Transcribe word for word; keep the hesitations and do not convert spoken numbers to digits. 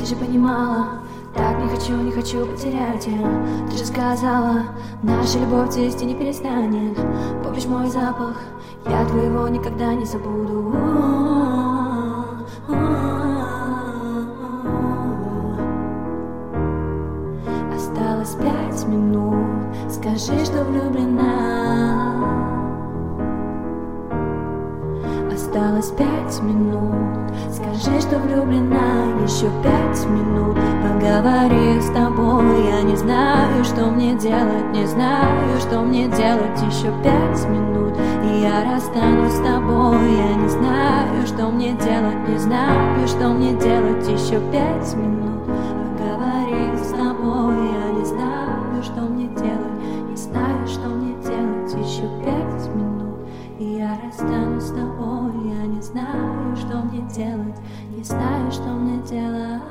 Ты же понимала, так не хочу, не хочу потерять я. Ты же сказала, наша любовь цвести не перестанет. Помнишь мой запах, я твоего никогда не забуду. Осталось пять минут, скажи, что влюблена. Осталось пять минут, скажи, что влюблена. Еще пять минут, поговори с тобой. Я не знаю, что мне делать, не знаю, что мне делать. Еще пять минут, и я расстанусь с тобой. Я не знаю, что мне делать, не знаю, что мне делать. Еще пять минут, поговори с тобой. Я не знаю, что мне делать, не знаю, что мне делать. Еще пять минут, и я расстанусь с тобой. Я не знаю, что мне делать, не знаю, что мне делать.